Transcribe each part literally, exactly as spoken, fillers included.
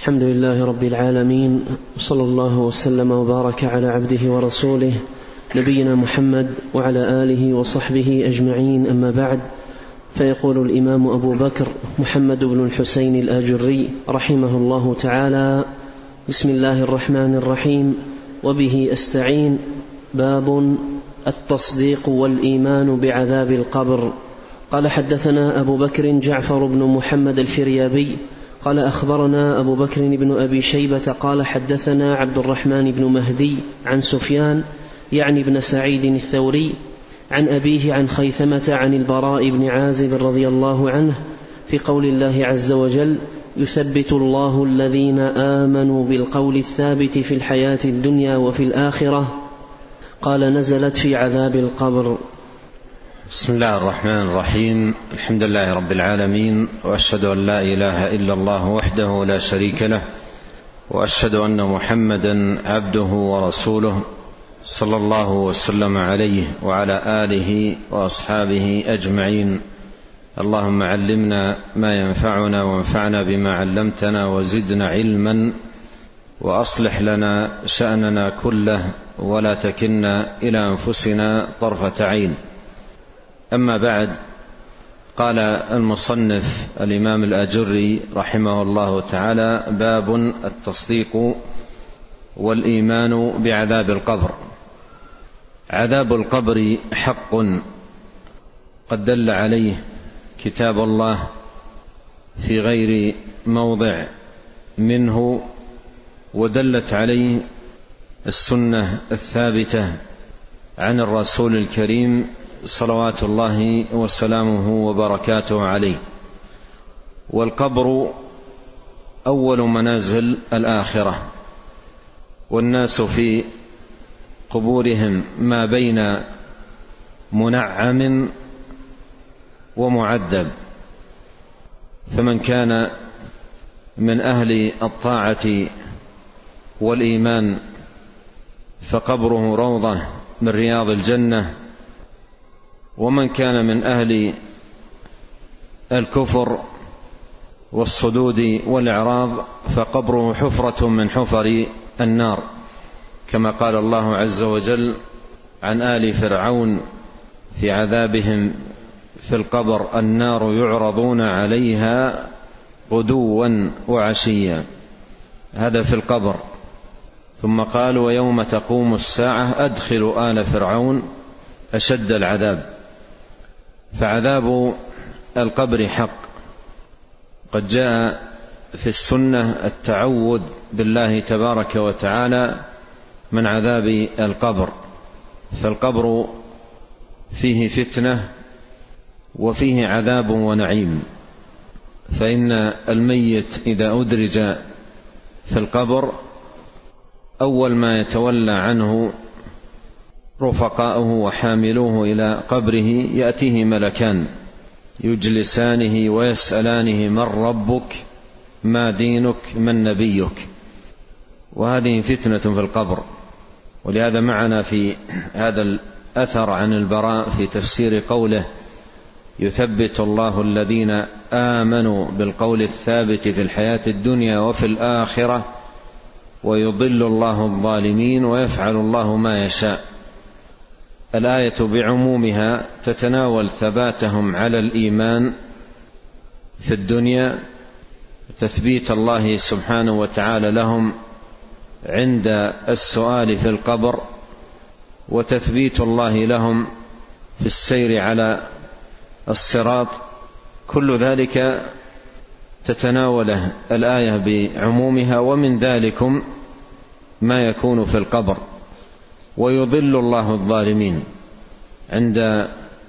الحمد لله رب العالمين، صلى الله وسلم وبارك على عبده ورسوله نبينا محمد وعلى آله وصحبه أجمعين. أما بعد، فيقول الإمام أبو بكر محمد بن الحسين الآجري رحمه الله تعالى: بسم الله الرحمن الرحيم، وبه أستعين. باب التصديق والإيمان بعذاب القبر. قال: حدثنا أبو بكر جعفر بن محمد الفريابي قال: أخبرنا أبو بكر بن أبي شيبة قال: حدثنا عبد الرحمن بن مهدي عن سفيان يعني بن سعيد الثوري عن أبيه عن خيثمة عن البراء بن عازب رضي الله عنه في قول الله عز وجل: يثبت الله الذين آمنوا بالقول الثابت في الحياة الدنيا وفي الآخرة. قال: نزلت في عذاب القبر. بسم الله الرحمن الرحيم. الحمد لله رب العالمين، وأشهد أن لا إله إلا الله وحده لا شريك له، وأشهد أن محمدا عبده ورسوله صلى الله وسلم عليه وعلى آله وأصحابه أجمعين. اللهم علمنا ما ينفعنا وانفعنا بما علمتنا وزدنا علما، وأصلح لنا شأننا كله ولا تكلنا إلى أنفسنا طرفة عين. أما بعد، قال المصنف الإمام الآجري رحمه الله تعالى: باب التصديق والإيمان بعذاب القبر. عذاب القبر حق قد دل عليه كتاب الله في غير موضع منه، ودلت عليه السنة الثابتة عن الرسول الكريم صلوات الله وسلامه وبركاته عليه. والقبر أول منازل الآخرة، والناس في قبورهم ما بين منعم ومعذب، فمن كان من أهل الطاعة والإيمان فقبره روضة من رياض الجنة، ومن كان من أهل الكفر والصدود والإعراض فقبره حفرة من حفر النار، كما قال الله عز وجل عن آل فرعون في عذابهم في القبر: النار يعرضون عليها غدوا وعشيا. هذا في القبر. ثم قال: ويوم تقوم الساعة أدخلوا آل فرعون أشد العذاب. فعذاب القبر حق. قد جاء في السنة التعوذ بالله تبارك وتعالى من عذاب القبر، فالقبر فيه فتنة وفيه عذاب ونعيم. فإن الميت إذا أدرج في القبر أول ما يتولى عنه رفقاؤه وحاملوه إلى قبره يأتيه ملكان يجلسانه ويسألانه: من ربك؟ ما دينك؟ من نبيك؟ وهذه فتنة في القبر. ولهذا معنا في هذا الأثر عن البراء في تفسير قوله: يثبت الله الذين آمنوا بالقول الثابت في الحياة الدنيا وفي الآخرة ويضل الله الظالمين ويفعل الله ما يشاء. الآية بعمومها تتناول ثباتهم على الإيمان في الدنيا، تثبيت الله سبحانه وتعالى لهم عند السؤال في القبر، وتثبيت الله لهم في السير على الصراط. كل ذلك تتناوله الآية بعمومها، ومن ذلكم ما يكون في القبر. ويضل الله الظالمين عند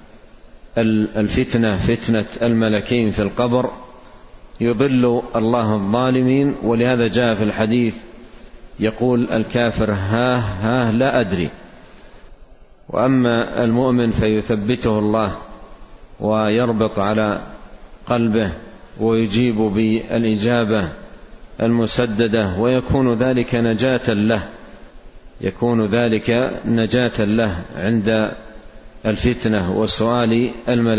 الفتنة، فتنة الملكين في القبر، يضل الله الظالمين. ولهذا جاء في الحديث يقول الكافر: ها ها لا أدري. وأما المؤمن فيثبته الله ويربط على قلبه ويجيب بالإجابة المسددة، ويكون ذلك نجاة له يكون ذلك نجاة له عند الفتنة وسؤال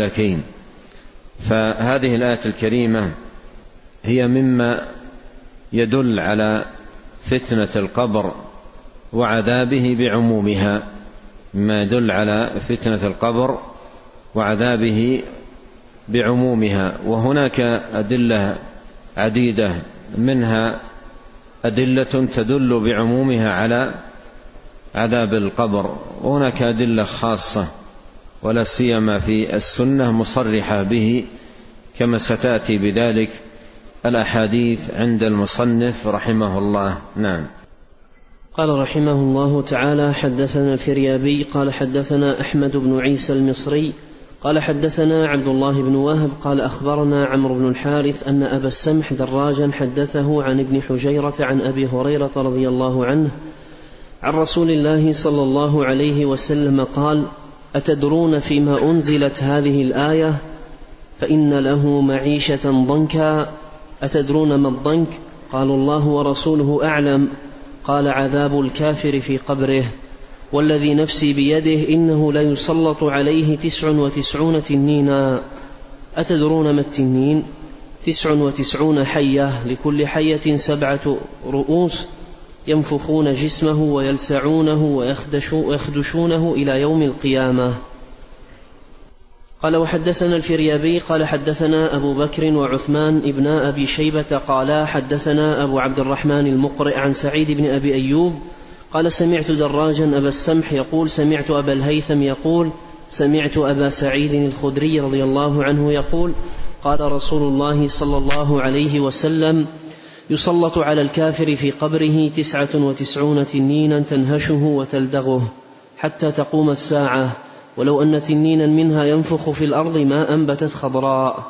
الملكين. فهذه الآية الكريمة هي مما يدل على فتنة القبر وعذابه بعمومها، مما يدل على فتنة القبر وعذابه بعمومها. وهناك أدلة عديدة، منها أدلة تدل بعمومها على عذاب القبر، وهناك أدلة خاصة ولا سيما في السنة مصرحة به، كما ستأتي بذلك الأحاديث عند المصنف رحمه الله. نعم. قال رحمه الله تعالى: حدثنا الفريابي قال حدثنا أحمد بن عيسى المصري قال حدثنا عبد الله بن وهب قال أخبرنا عمرو بن الحارث أن أبا السمح دراجا حدثه عن ابن حجيرة عن أبي هريرة رضي الله عنه عن رسول الله صلى الله عليه وسلم قال: أتدرون فيما أنزلت هذه الآية؟ فإن له معيشة ضنكا. أتدرون ما الضنك؟ قالوا: الله ورسوله أعلم. قال: عذاب الكافر في قبره، والذي نفسي بيده إنه ليسلط عليه تسع وتسعون تنينا. أتدرون ما التنين؟ تسع وتسعون حية، لكل حية سبعة رؤوس، ينفخون جسمه ويلسعونه ويخدشونه إلى يوم القيامة. قال: وحدثنا الفريابي قال حدثنا أبو بكر وعثمان ابن أبي شيبة قالا حدثنا أبو عبد الرحمن المقرئ عن سعيد بن أبي أيوب قال: سمعت دراجا أبا السمح يقول: سمعت أبا الهيثم يقول: سمعت أبا سعيد الخدري رضي الله عنه يقول: قال رسول الله صلى الله عليه وسلم: يسلط على الكافر في قبره تسعة وتسعون تنينا تنهشه وتلدغه حتى تقوم الساعة، ولو أن تنينا منها ينفخ في الأرض ما أنبتت خضراء.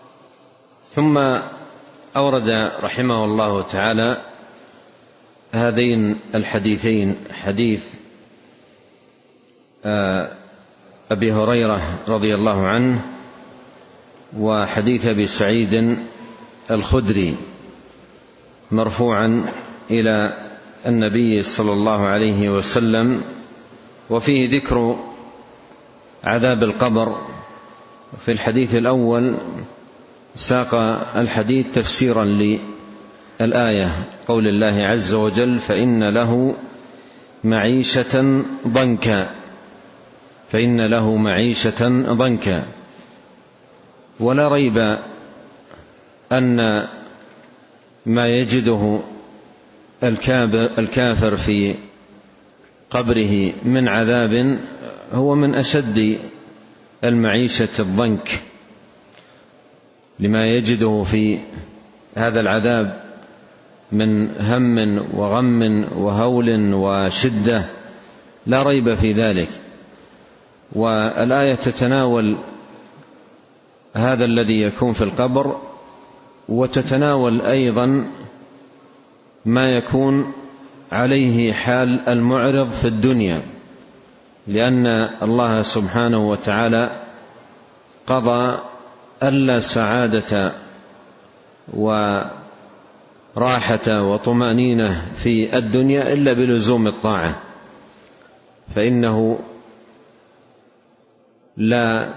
ثم أورد رحمه الله تعالى هذين الحديثين، حديث أبي هريرة رضي الله عنه وحديث أبي سعيد الخدري، مرفوعا إلى النبي صلى الله عليه وسلم، وفيه ذكر عذاب القبر. في الحديث الأول ساق الحديث تفسيرا للآية، قول الله عز وجل: فإن له معيشة ضنكا، فإن له معيشة ضنكا. ولا ريب أن ما يجده الكافر في قبره من عذاب هو من أشد المعيشة الضنك، لما يجده في هذا العذاب من هم وغم وهول وشدة، لا ريب في ذلك. والآية تتناول هذا الذي يكون في القبر، وتتناول أيضا ما يكون عليه حال المعرض في الدنيا، لأن الله سبحانه وتعالى قضى ألا سعادة وراحة وطمأنينة في الدنيا إلا بلزوم الطاعة، فإنه لا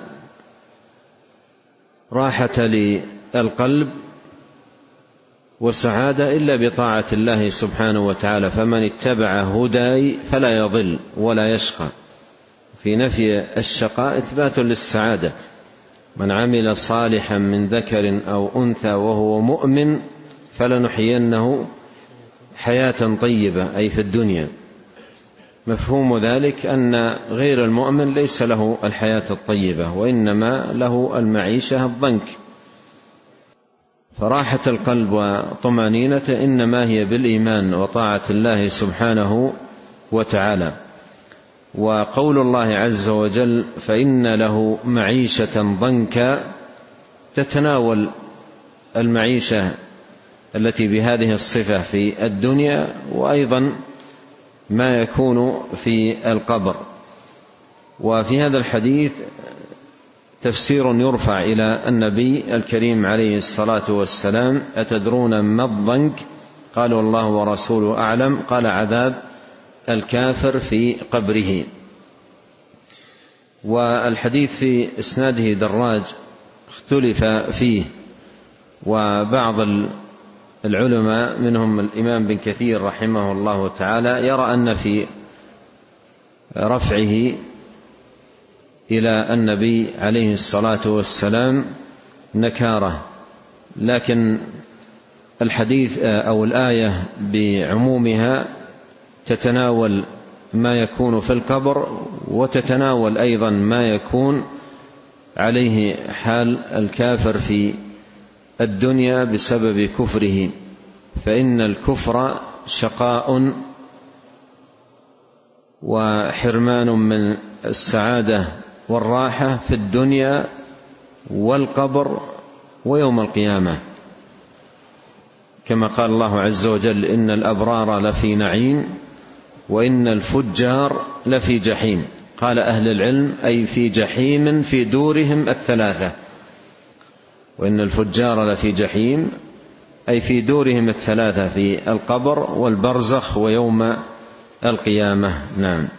راحة للقلب وسعادة إلا بطاعة الله سبحانه وتعالى. فمن اتبع هداي فلا يضل ولا يشقى. في نفي الشقاء إثبات للسعادة: من عمل صالحا من ذكر أو أنثى وهو مؤمن فلنحيينه حياة طيبة، أي في الدنيا. مفهوم ذلك أن غير المؤمن ليس له الحياة الطيبة، وإنما له المعيشة الضنك. فراحة القلب وطمأنينته إنما هي بالإيمان وطاعة الله سبحانه وتعالى. وقول الله عز وجل: فإن له معيشة ضنكا، تتناول المعيشة التي بهذه الصفة في الدنيا، وأيضا ما يكون في القبر. وفي هذا الحديث تفسير يرفع إلى النبي الكريم عليه الصلاة والسلام: أتدرون ما الضنك؟ قالوا: الله ورسوله أعلم. قال: عذاب الكافر في قبره. والحديث في إسناده دراج اختلف فيه، وبعض العلماء منهم الإمام بن كثير رحمه الله تعالى يرى أن في رفعه إلى النبي عليه الصلاة والسلام نكارة، لكن الحديث أو الآية بعمومها تتناول ما يكون في القبر وتتناول أيضا ما يكون عليه حال الكافر في الدنيا بسبب كفره، فإن الكفر شقاء وحرمان من السعادة والراحة في الدنيا والقبر ويوم القيامة، كما قال الله عز وجل: إن الأبرار لفي نعيم وإن الفجار لفي جحيم. قال أهل العلم: أي في جحيم في دورهم الثلاثة. وإن الفجار لفي جحيم أي في دورهم الثلاثة في القبر والبرزخ ويوم القيامة. نعم.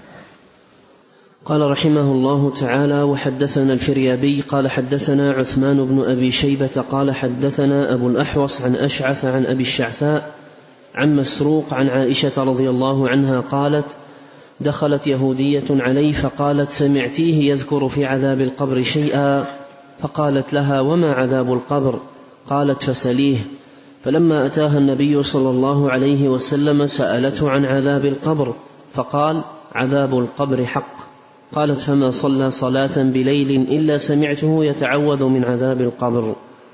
قال رحمه الله تعالى: وحدثنا الفريابي قال حدثنا عثمان بن أبي شيبة قال حدثنا أبو الأحوص عن أشعث عن أبي الشعثاء عن مسروق عن عائشة رضي الله عنها قالت: دخلت يهودية علي فقالت: سمعتيه يذكر في عذاب القبر شيئا؟ فقالت لها: وما عذاب القبر؟ قالت: فسليه. فلما أتاها النبي صلى الله عليه وسلم سألته عن عذاب القبر فقال: عذاب القبر حق. قالت: فما صلى صلاة بليل إلا سمعته يتعوذ من عذاب القبر.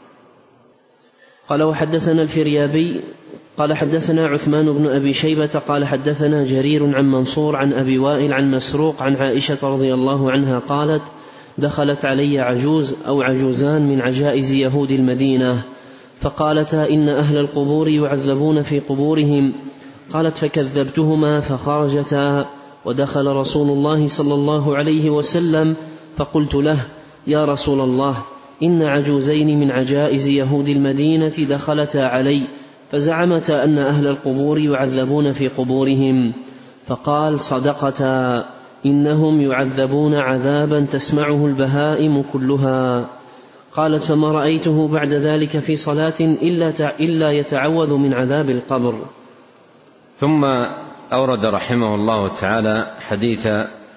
قال: وحدثنا الفريابي قال حدثنا عثمان بن أبي شيبة قال حدثنا جرير عن منصور عن أبي وائل عن مسروق عن عائشة رضي الله عنها قالت: دخلت علي عجوز أو عجوزان من عجائز يهود المدينة فقالتا: إن أهل القبور يعذبون في قبورهم. قالت: فكذبتهما فخرجتا، ودخل رسول الله صلى الله عليه وسلم فقلت له: يا رسول الله، إن عجوزين من عجائز يهود المدينة دخلتا علي فزعمتا أن أهل القبور يعذبون في قبورهم. فقال: صدقتا، إنهم يعذبون عذابا تسمعه البهائم كلها. قالت: فما رأيته بعد ذلك في صلاة إلا يتعوذ من عذاب القبر. ثم أورد رحمه الله تعالى حديث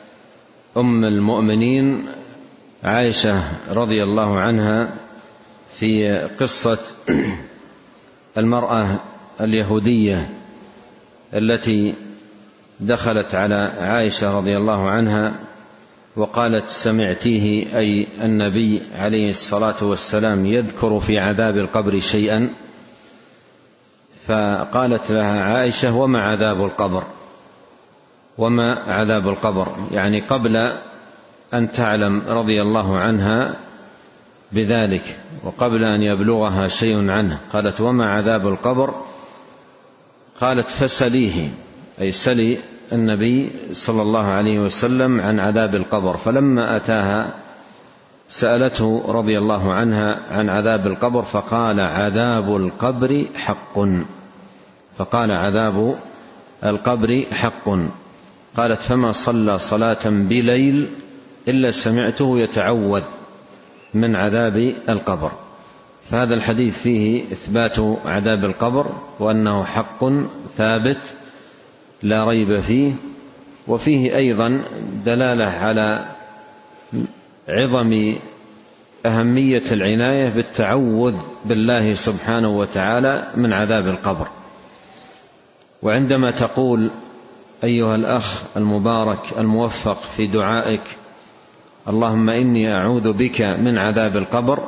أم المؤمنين عائشة رضي الله عنها في قصة المرأة اليهودية التي دخلت على عائشة رضي الله عنها وقالت: سمعتيه أي النبي عليه الصلاة والسلام يذكر في عذاب القبر شيئا؟ فقالت لها عائشة: وما عذاب القبر؟ وما عذاب القبر؟ يعني قبل أن تعلم رضي الله عنها بذلك وقبل أن يبلغها شيء عنه. قالت: وما عذاب القبر؟ قالت: فسليه، أي سلي النبي صلى الله عليه وسلم عن عذاب القبر. فلما أتاها سألته رضي الله عنها عن عذاب القبر فقال: عذاب القبر حق. فقال: عذاب القبر حق. قالت: فما صلى صلاة بليل إلا سمعته يتعوذ من عذاب القبر. فهذا الحديث فيه إثبات عذاب القبر وأنه حق ثابت لا ريب فيه، وفيه أيضا دلالة على عظم أهمية العناية بالتعوذ بالله سبحانه وتعالى من عذاب القبر. وعندما تقول أيها الأخ المبارك الموفق في دعائك: اللهم إني أعوذ بك من عذاب القبر،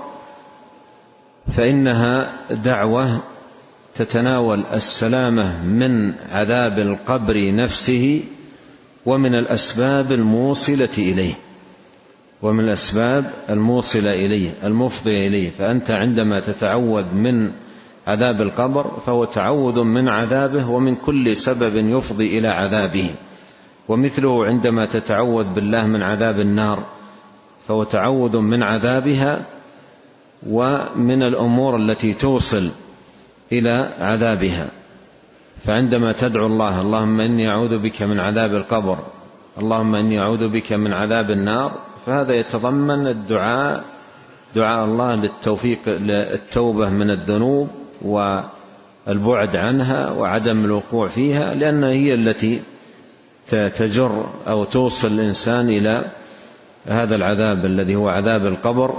فإنها دعوة تتناول السلامة من عذاب القبر نفسه ومن الأسباب الموصلة إليه ومن الأسباب الموصلة إليه المفضية إليه. فأنت عندما تتعوذ من عذاب القبر فهو تعوذ من عذابه ومن كل سبب يفضي إلى عذابه. ومثله عندما تتعوذ بالله من عذاب النار فهو تعوذ من عذابها ومن الأمور التي توصل إلى عذابها. فعندما تدعو الله: اللهم إني أعوذ بك من عذاب القبر، اللهم إني أعوذ بك من عذاب النار، فهذا يتضمن الدعاء دعاء الله للتوفيق للتوبة من الذنوب البعد عنها وعدم الوقوع فيها، لأنها هي التي تجر أو توصل الإنسان إلى هذا العذاب الذي هو عذاب القبر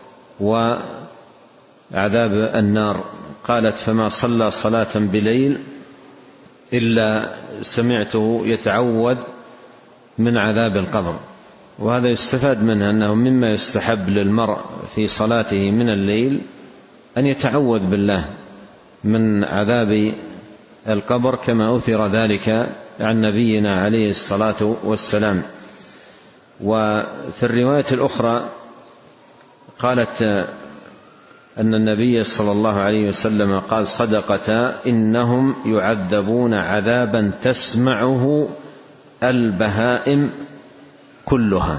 وعذاب النار. قالت: فما صلى صلاة بليل إلا سمعته يتعوذ من عذاب القبر. وهذا يستفاد منه أنه مما يستحب للمرء في صلاته من الليل أن يتعوذ بالله من عذاب القبر، كما أثر ذلك عن نبينا عليه الصلاة والسلام. وفي الرواية الأخرى قالت أن النبي صلى الله عليه وسلم قال: صدقتا إنهم يعذبون عذابا تسمعه البهائم كلها،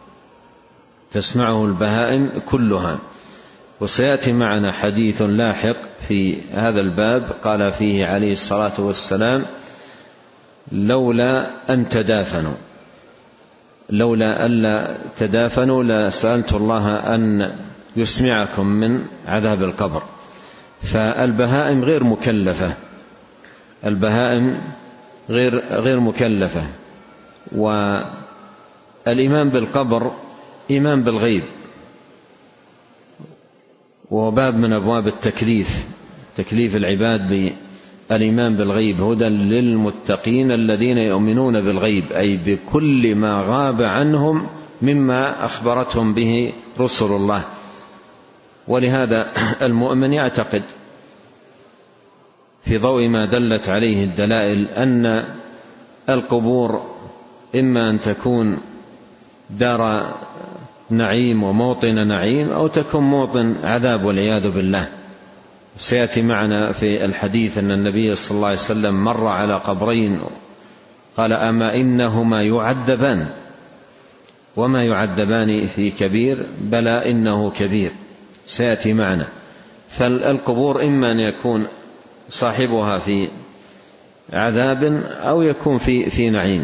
تسمعه البهائم كلها. وسيأتي معنا حديث لاحق في هذا الباب قال فيه عليه الصلاة والسلام: لولا أن تدافنوا لولا ألا تدافنوا لسألت الله أن يسمعكم من عذاب القبر. فالبهائم غير مكلفة، البهائم غير غير مكلفة. والإيمان بالقبر إيمان بالغيب، وباب من أبواب التكليف، تكليف العباد بالإيمان بالغيب. هدى للمتقين الذين يؤمنون بالغيب، أي بكل ما غاب عنهم مما أخبرتهم به رسل الله. ولهذا المؤمن يعتقد في ضوء ما دلت عليه الدلائل أن القبور إما أن تكون دار نعيم وموطن نعيم، أو تكون موطن عذاب والعياذ بالله. سيأتي معنا في الحديث أن النبي صلى الله عليه وسلم مر على قبرين قال: أما إنهما يعذبان وما يعذبان في كبير، بلى إنه كبير. سيأتي معنا. فالقبور إما أن يكون صاحبها في عذاب أو يكون في في نعيم.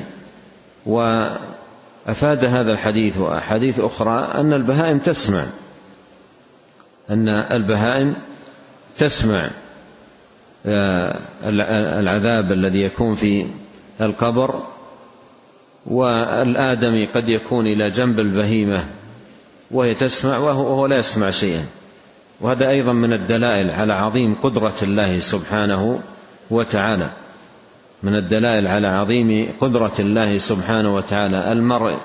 وأفاد هذا الحديث وأحاديث أخرى أن البهائم تسمع أن البهائم تسمع العذاب الذي يكون في القبر. والآدمي قد يكون إلى جنب البهيمة وهي تسمع وهو لا يسمع شيئا. وهذا أيضا من الدلائل على عظيم قدرة الله سبحانه وتعالى، من الدلائل على عظيم قدرة الله سبحانه وتعالى. المرء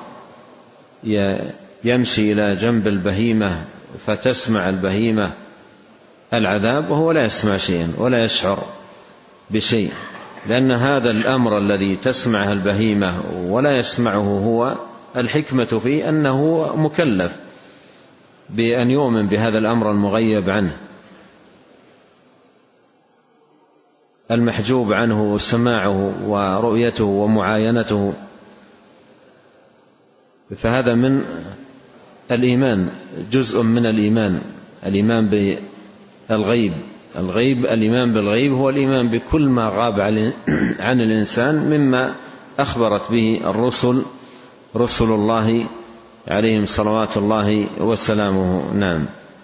يمشي إلى جنب البهيمة فتسمع البهيمة العذاب وهو لا يسمع شيئا ولا يشعر بشيء، لأن هذا الأمر الذي تسمعه البهيمة ولا يسمعه هو الحكمة فيه أنه مكلف بأن يؤمن بهذا الأمر المغيب عنه، المحجوب عنه سماعه ورؤيته ومعاينته. فهذا من الإيمان، جزء من الإيمان، الإيمان بالغيب. الغيب، الإيمان بالغيب هو الإيمان بكل ما غاب عن الإنسان مما أخبرت به الرسل رسل الله عليهم صلوات الله وسلامه. نعم.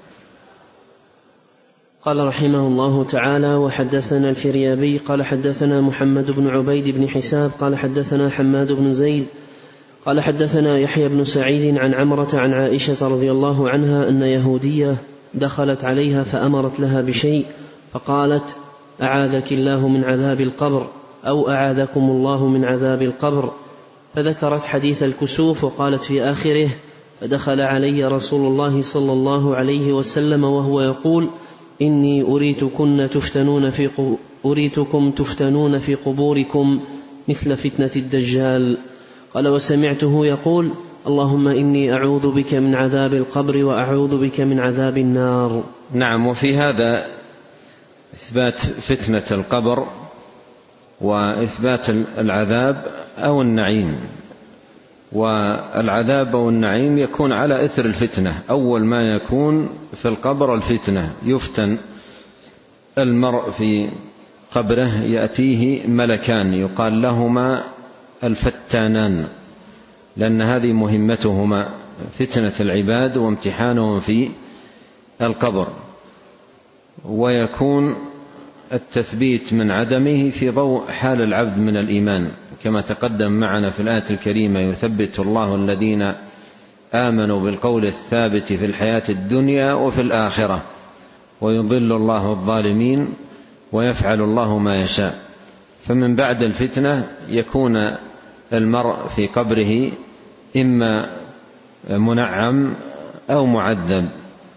قال رحمه الله تعالى: وحدثنا الفريابي قال حدثنا محمد بن عبيد بن حساب قال حدثنا حماد بن زيد قال حدثنا يحيى بن سعيد عن عمرة عن عائشة رضي الله عنها أن يهودية دخلت عليها فأمرت لها بشيء فقالت: أعاذك الله من عذاب القبر، أو أعاذكم الله من عذاب القبر. فذكرت حديث الكسوف وقالت في آخره: فدخل علي رسول الله صلى الله عليه وسلم وهو يقول: إني أريتكن تفتنون في قو... أريتكم تفتنون في قبوركم مثل فتنة الدجال. قال: وسمعته يقول: اللهم إني أعوذ بك من عذاب القبر وأعوذ بك من عذاب النار. نعم. وفي هذا إثبات فتنة القبر وإثبات العذاب أو النعيم. والعذاب أو النعيم يكون على إثر الفتنة. أول ما يكون في القبر الفتنة، يفتن المرء في قبره، يأتيه ملكان يقال لهما الفتانان، لأن هذه مهمتهما فتنة العباد وامتحانهم في القبر. ويكون التثبيت من عدمه في ضوء حال العبد من الإيمان، كما تقدم معنا في الآية الكريمة: يثبت الله الذين آمنوا بالقول الثابت في الحياة الدنيا وفي الآخرة ويضل الله الظالمين ويفعل الله ما يشاء. فمن بعد الفتنة يكون المرء في قبره إما منعم أو معذب.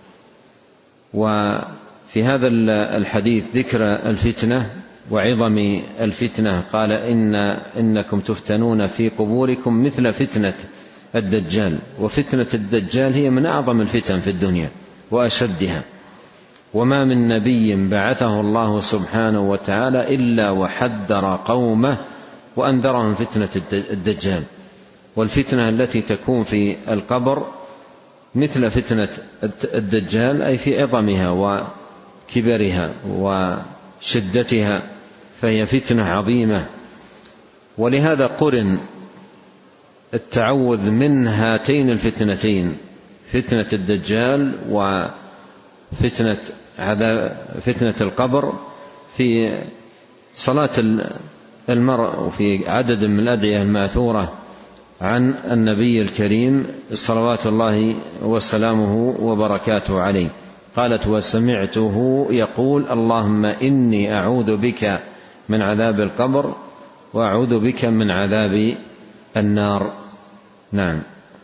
وفي هذا الحديث ذكر الفتنة وعظم الفتنة، قال إن إنكم تفتنون في قبوركم مثل فتنة الدجال، وفتنة الدجال هي من أعظم الفتن في الدنيا وأشدها، وما من نبي بعثه الله سبحانه وتعالى إلا وحذر قومه وأنذرهم فتنة الدجال. والفتنة التي تكون في القبر مثل فتنة الدجال، أي في عظمها وكبرها وشدتها، فهي فتنة عظيمة. ولهذا قرن التعوذ من هاتين الفتنتين، فتنة الدجال وفتنة عذاب فتنة القبر، في صلاة المرء وفي عدد من الأدعية الماثورة عن النبي الكريم صلوات الله وسلامه وبركاته عليه. قالت: وسمعته يقول: اللهم إني أعوذ بك من عذاب القبر وأعوذ بك من عذاب النار. نعم.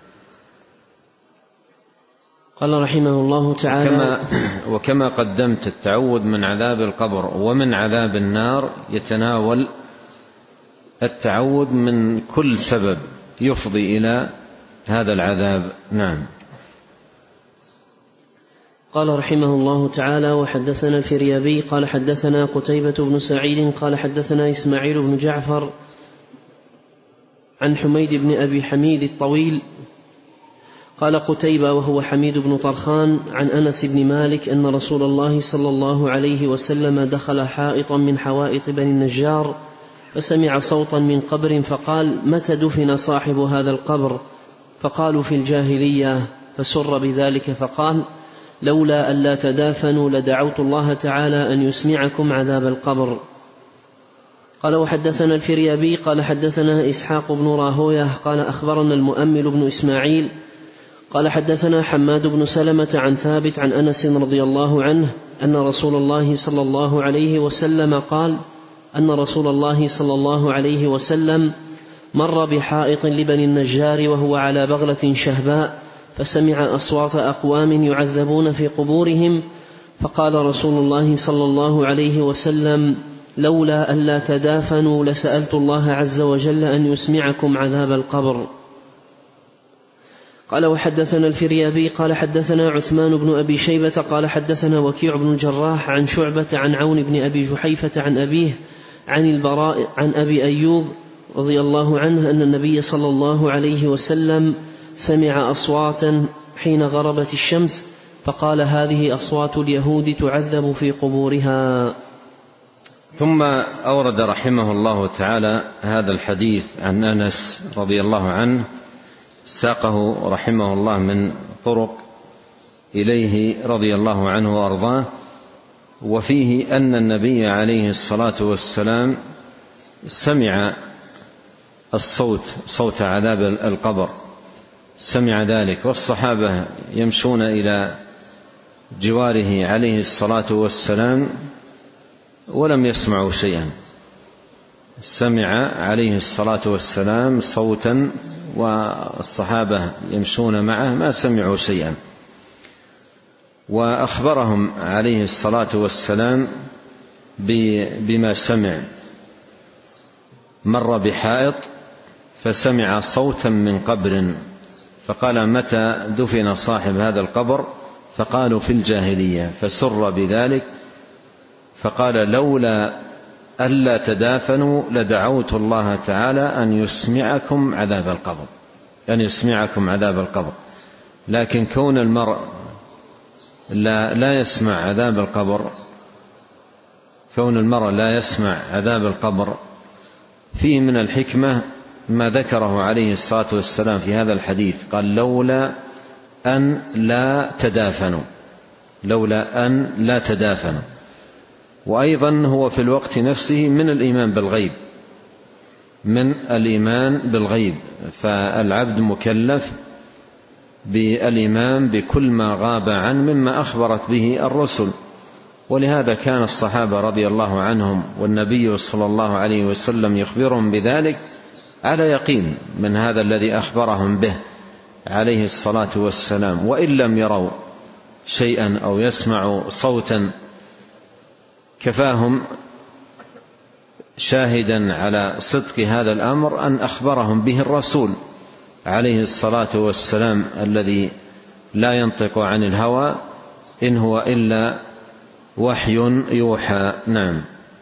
قال رحمه الله تعالى: وكما, وكما قدمت التعوذ من عذاب القبر ومن عذاب النار يتناول التعوذ من كل سبب يفضي إلى هذا العذاب. نعم. قال رحمه الله تعالى: وحدثنا الفريابي قال حدثنا قتيبة بن سعيد قال حدثنا إسماعيل بن جعفر عن حميد بن أبي حميد الطويل قال قتيبة وهو حميد بن طرخان عن أنس بن مالك أن رسول الله صلى الله عليه وسلم دخل حائطا من حوائط بني النجار فسمع صوتا من قبر فقال: متى دفن صاحب هذا القبر؟ فقالوا: في الجاهلية. فسر بذلك فقال: لولا ألا تدافنوا لدعوت الله تعالى أن يسمعكم عذاب القبر. قال: وحدثنا الفريابي قال حدثنا إسحاق بن راهويه قال أخبرنا المؤمل بن إسماعيل قال حدثنا حماد بن سلمة عن ثابت عن أنس رضي الله عنه أن رسول الله صلى الله عليه وسلم قال: أن رسول الله صلى الله عليه وسلم مر بحائط لبني النجار وهو على بغلة شهباء فسمع أصوات أقوام يعذبون في قبورهم، فقال رسول الله صلى الله عليه وسلم: لولا ألا تدافنوا لسألت الله عز وجل أن يسمعكم عذاب القبر. قال: وحدثنا الفريابي قال حدثنا عثمان بن أبي شيبة قال حدثنا وكيع بن الجراح عن شعبة عن عون بن أبي جحيفة عن أبيه عن البراء عن أبي أيوب رضي الله عنه أن النبي صلى الله عليه وسلم سمع أصواتا حين غربت الشمس فقال: هذه أصوات اليهود تعذب في قبورها. ثم أورد رحمه الله تعالى هذا الحديث عن أنس رضي الله عنه، ساقه رحمه الله من طرق إليه رضي الله عنه وأرضاه، وفيه أن النبي عليه الصلاة والسلام سمع الصوت صوت عذاب القبر، سمع ذلك، والصحابة يمشون إلى جواره عليه الصلاة والسلام ولم يسمعوا شيئا. سمع عليه الصلاة والسلام صوتا والصحابة يمشون معه ما سمعوا شيئا، وأخبرهم عليه الصلاة والسلام بما سمع. مر بحائط فسمع صوتا من قبر فقال: متى دفن صاحب هذا القبر؟ فقالوا: في الجاهلية. فسر بذلك فقال: لولا ألا تدافنوا لدعوت الله تعالى أن يسمعكم عذاب القبر، أن يسمعكم عذاب القبر. لكن كون المرء لا, لا يسمع عذاب القبر، كون المرء لا يسمع عذاب القبر فيه من الحكمة ما ذكره عليه الصلاة والسلام في هذا الحديث، قال: لولا أن لا تدافنوا، لولا أن لا تدافنوا. وأيضا هو في الوقت نفسه من الإيمان بالغيب من الإيمان بالغيب فالعبد مكلف بالإيمان بكل ما غاب عنه مما أخبرت به الرسل. ولهذا كان الصحابة رضي الله عنهم والنبي صلى الله عليه وسلم يخبرهم بذلك على يقين من هذا الذي أخبرهم به عليه الصلاة والسلام، وإن لم يروا شيئا أو يسمعوا صوتا كفاهم شاهدا على صدق هذا الأمر أن أخبرهم به الرسول عليه الصلاة والسلام الذي لا ينطق عن الهوى إن هو إلا وحي يوحى. نعم.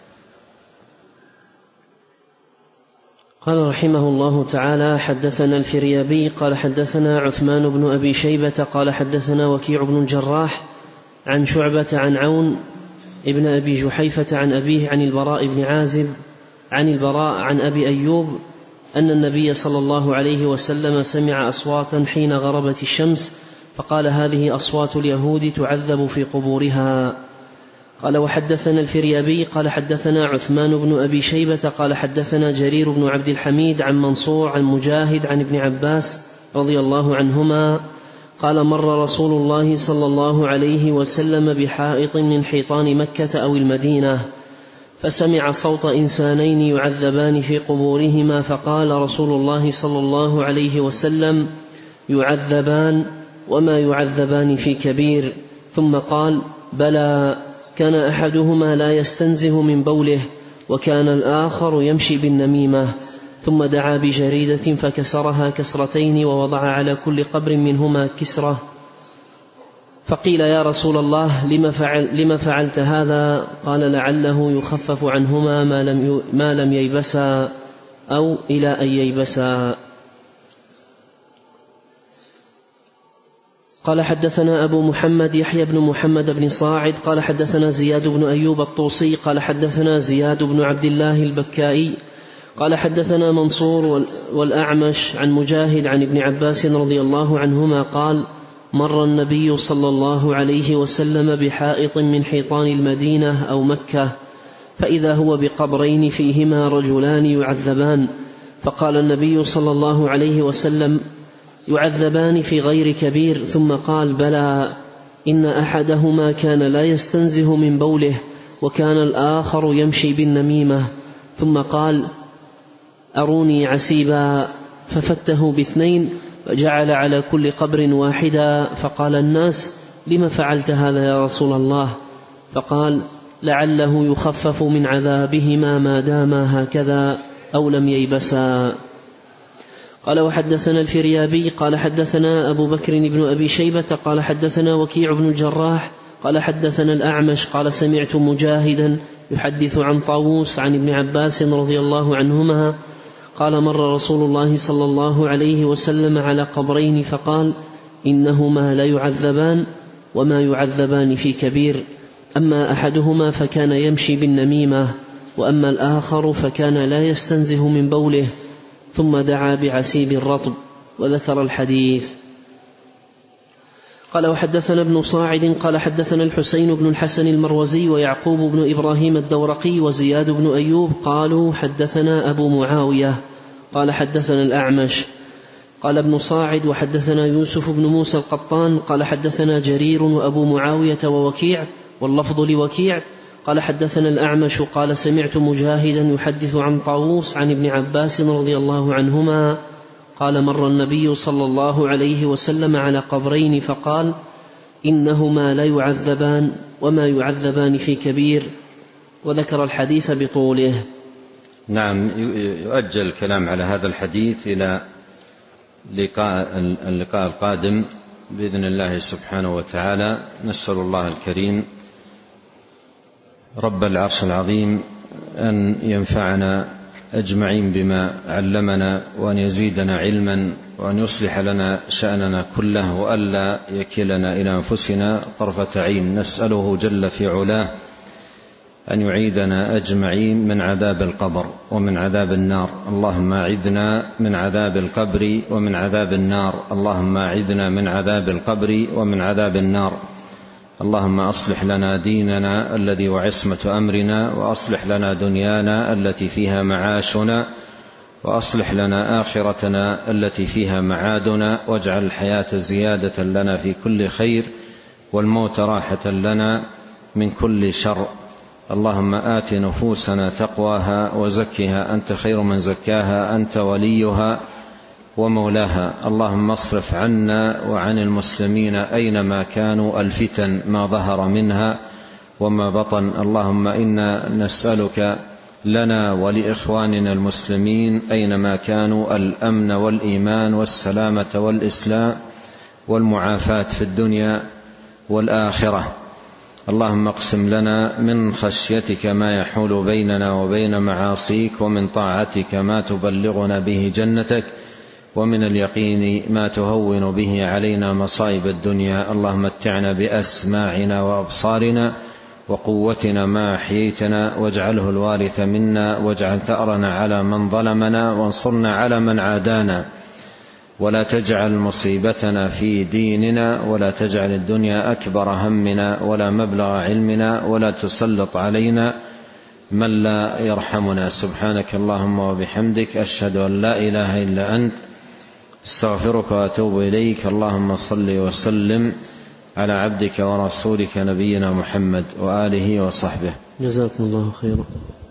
قال رحمه الله تعالى: حدثنا الفريابي قال حدثنا عثمان بن أبي شيبة قال حدثنا وكيع بن الجراح عن شعبة عن عون ابن أبي جحيفة عن أبيه عن البراء بن عازب عن البراء عن أبي أيوب أن النبي صلى الله عليه وسلم سمع أصواتا حين غربت الشمس فقال: هذه أصوات اليهود تعذب في قبورها. قال: وحدثنا الفريابي قال حدثنا عثمان بن أبي شيبة قال حدثنا جرير بن عبد الحميد عن منصور عن مجاهد عن ابن عباس رضي الله عنهما قال: مر رسول الله صلى الله عليه وسلم بحائط من حيطان مكة أو المدينة فسمع صوت إنسانين يعذبان في قبورهما فقال رسول الله صلى الله عليه وسلم: يعذبان وما يعذبان في كبير. ثم قال: بلى، كان أحدهما لا يستنزه من بوله وكان الآخر يمشي بالنميمة. ثم دعا بجريدة فكسرها كسرتين ووضع على كل قبر منهما كسرة. فقيل: يا رسول الله، لم, فعل لم فعلت هذا؟ قال: لعله يخفف عنهما ما لم, ما لم ييبسا أو إلى أن ييبسا. قال: حدثنا أبو محمد يحيى بن محمد بن صاعد قال حدثنا زياد بن أيوب الطوسي قال حدثنا زياد بن عبد الله البكائي قال حدثنا منصور والأعمش عن مجاهد عن ابن عباس رضي الله عنهما قال: مر النبي صلى الله عليه وسلم بحائط من حيطان المدينة أو مكة فإذا هو بقبرين فيهما رجلان يعذبان، فقال النبي صلى الله عليه وسلم: يعذبان في غير كبير؟ ثم قال: بلى، إن أحدهما كان لا يستنزه من بوله وكان الآخر يمشي بالنميمة. ثم قال: أروني عسيبا، ففته باثنين فجعل على كل قبر واحدا. فقال الناس: لم فعلت هذا يا رسول الله؟ فقال: لعله يخفف من عذابهما ما داما هكذا أو لم ييبسا. قال: وحدثنا الفريابي قال حدثنا أبو بكر بن أبي شيبة قال حدثنا وكيع بن الجراح قال حدثنا الأعمش قال: سمعت مجاهدا يحدث عن طاووس عن ابن عباس رضي الله عنهما قال: مر رسول الله صلى الله عليه وسلم على قبرين فقال: إنهما لا يعذبان وما يعذبان في كبير، أما أحدهما فكان يمشي بالنميمة وأما الآخر فكان لا يستنزه من بوله. ثم دعا بعسيب الرطب وذكر الحديث. قال: وحدثنا ابن صاعد قال حدثنا الحسين بن الحسن المروزي ويعقوب بن إبراهيم الدورقي وزياد بن أيوب قالوا: حدثنا أبو معاوية قال حدثنا الأعمش. قال ابن صاعد: وحدثنا يوسف بن موسى القطان قال حدثنا جرير وأبو معاوية ووكيع، واللفظ لوكيع. قال: حدثنا الأعمش قال: سمعت مجاهدا يحدث عن طاووس عن ابن عباس رضي الله عنهما قال: مر النبي صلى الله عليه وسلم على قبرين فقال: إنهما لا يعذبان وما يعذبان في كبير، وذكر الحديث بطوله. نعم. يؤجل الكلام على هذا الحديث إلى لقاء اللقاء القادم بإذن الله سبحانه وتعالى. نسأل الله الكريم رب العرش العظيم أن ينفعنا أجمعين بما علمنا وأن يزيدنا علما وأن يصلح لنا شأننا كله وألا يكلنا إلى أنفسنا طرفة عين. نسأله جل في علاه أن يعيذنا أجمعين من عذاب القبر ومن عذاب النار. اللهم أعذنا من عذاب القبر ومن عذاب النار. اللهم أعذنا من عذاب القبر ومن عذاب النار. اللهم أصلح لنا ديننا الذي وعصمة أمرنا، وأصلح لنا دنيانا التي فيها معاشنا، وأصلح لنا آخرتنا التي فيها معادنا، واجعل الحياة زيادة لنا في كل خير، والموت راحة لنا من كل شر. اللهم آت نفوسنا تقواها وزكها أنت خير من زكاها، أنت وليها ومولاها. اللهم اصرف عنا وعن المسلمين أينما كانوا الفتن ما ظهر منها وما بطن. اللهم إنا نسألك لنا ولإخواننا المسلمين أينما كانوا الأمن والإيمان والسلامة والإسلام والمعافاة في الدنيا والآخرة. اللهم اقسم لنا من خشيتك ما يحول بيننا وبين معاصيك، ومن طاعتك ما تبلغنا به جنتك، ومن اليقين ما تهون به علينا مصائب الدنيا. اللهم متعنا بأسماعنا وأبصارنا وقوتنا ما أحييتنا، واجعله الوارث منا، واجعل ثأرنا على من ظلمنا، وانصرنا على من عادانا، ولا تجعل مصيبتنا في ديننا، ولا تجعل الدنيا أكبر همنا ولا مبلغ علمنا، ولا تسلط علينا من لا يرحمنا. سبحانك اللهم وبحمدك، أشهد أن لا إله إلا أنت، استغفرك وأتوب إليك. اللهم صل وسلم على عبدك ورسولك نبينا محمد وآله وصحبه. جزاكم الله خيرا.